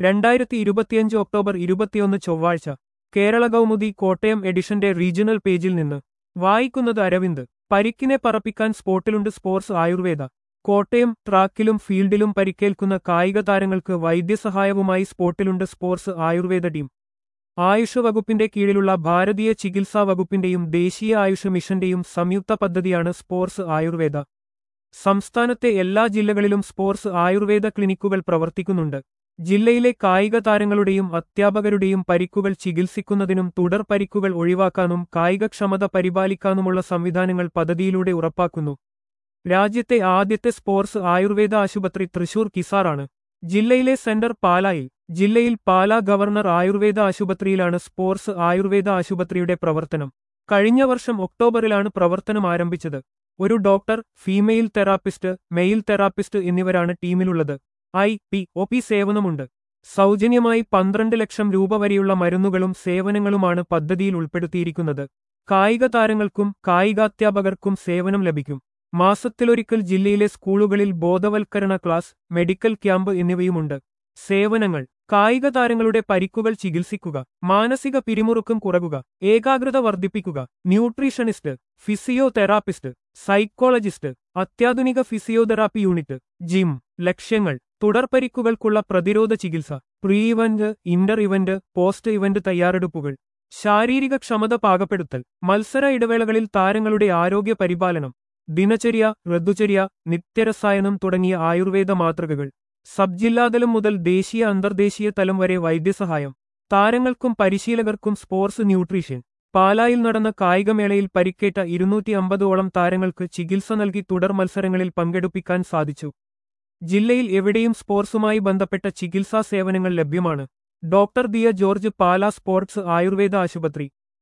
2025 October 21 ചൊവ്വാഴ്ച കേരള കൗമുദി കോട്ടയം എഡിഷന്റെ regional പേജിൽ നിന്ന് വായിക്കുന്നത് അരവിന്ദ്. പരിക്കിനെ പറപ്പിക്കാൻ സ്പോട്ടിലുണ്ട് സ്പോർട്സ് ആയുർവേദ. കോട്ടയം ട്രാക്കിലും ഫീൽഡിലും പരിക്കേൽക്കുന്ന കായിക താരങ്ങൾക്ക് വൈദ്യസഹായവുമായി സ്പോട്ടിലുണ്ട് സ്പോർട്സ് ആയുർവേദ ടീം. ആയുഷ് വകുപ്പിന്റെ കീഴിലുള്ള ഭാരതീയ ചികിത്സാ വകുപ്പിന്റെയും ദേശീയ ആയുഷ് മിഷന്റെയും സംയുക്ത പദ്ധതിയാണ് സ്പോർട്സ് ആയുർവേദ. സംസ്ഥാനത്തെ എല്ലാ ജില്ലകളിലും സ്പോർട്സ് ആയുർവേദ ക്ലിനിക്കുകൾ പ്രവർത്തിക്കുന്നുണ്ട്. ജില്ലയിലെ കായിക താരങ്ങളുടെയും അധ്യാപകരുടെയും പരിക്കുകൾ ചികിത്സിക്കുന്നതിനും തുടർ പരിക്കുകൾ ഒഴിവാക്കാനും കായികക്ഷമത പരിപാലിക്കാനുമുള്ള സംവിധാനങ്ങൾ പദ്ധതിയിലൂടെ ഉറപ്പാക്കുന്നു. രാജ്യത്തെ ആദ്യത്തെ സ്പോർട്സ് ആയുർവേദ ആശുപത്രി തൃശൂർ കിസാറാണ്. ജില്ലയിലെ സെന്റർ പാലായിൽ. ജില്ലയിൽ പാലാ ഗവർണർ ആയുർവേദ ആശുപത്രിയിലാണ് സ്പോർട്സ് ആയുർവേദ ആശുപത്രിയുടെ പ്രവർത്തനം. കഴിഞ്ഞ വർഷം ഒക്ടോബറിലാണ് പ്രവർത്തനം ആരംഭിച്ചത്. ഒരു doctor, female therapist, male therapist എന്നിവരാണ് ടീമിലുള്ളത്. IPOP സേവനമുണ്ട്. സൗജന്യമായി 12 ലക്ഷം രൂപ വരെയുള്ള മരുന്നുകളും സേവനങ്ങളുമാണ് പദ്ധതിയിൽ ഉൾപ്പെടുത്തിയിരിക്കുന്നത്. കായിക താരങ്ങൾക്കും കായികാധ്യാപകർക്കും സേവനം ലഭിക്കും. മാസത്തിലൊരിക്കൽ ജില്ലയിലെ സ്കൂളുകളിൽ ബോധവൽക്കരണ ക്ലാസ്, മെഡിക്കൽ ക്യാമ്പ് എന്നിവയുമുണ്ട്. സേവനങ്ങൾ: കായിക താരങ്ങളുടെ പരിക്കുകൾ ചികിത്സിക്കുക, മാനസിക പിരിമുറുക്കം കുറയ്ക്കുക, ഏകാഗ്രത വർദ്ധിപ്പിക്കുക, ന്യൂട്രീഷനിസ്റ്റ്, ഫിസിയോതെറാപ്പിസ്റ്റ്, സൈക്കോളജിസ്റ്റ്, അത്യാധുനിക ഫിസിയോതെറാപ്പി യൂണിറ്റ്, ജിം. ലക്ഷ്യങ്ങൾ: തുടർ പരിക്കുകൾക്കുള്ള പ്രതിരോധ ചികിത്സ, pre event, inter event, post event തയ്യാറെടുപ്പുകൾ, ശാരീരിക ക്ഷമത പാകപ്പെടുത്തൽ, മത്സര ഇടവേളകളിൽ താരങ്ങളുടെ ആരോഗ്യ പരിപാലനം, ദിനചര്യ, ഋതുചര്യ, നിത്യരസായനം തുടങ്ങിയ ആയുർവേദ മാതൃകകൾ. സബ് ജില്ലാതലം മുതൽ ദേശീയ അന്തർദേശീയ തലം വരെ വൈദ്യസഹായം. താരങ്ങൾക്കും പരിശീലകർക്കും സ്പോർട്സ് ന്യൂട്രീഷൻ. പാലായിൽ നടന്ന കായികമേളയിൽ പരിക്കേറ്റ 250ഓളം താരങ്ങൾക്ക് ചികിത്സ നൽകി തുടർ മത്സരങ്ങളിൽ പങ്കെടുപ്പിക്കാൻ സാധിച്ചു. ജില്ലയിൽ എവിടെയും സ്പോർട്സുമായി ബന്ധപ്പെട്ട ചികിത്സാ സേവനങ്ങൾ ലഭ്യമാണ്. Doctor Diya George, Pala sports Ayurveda ആശുപത്രി.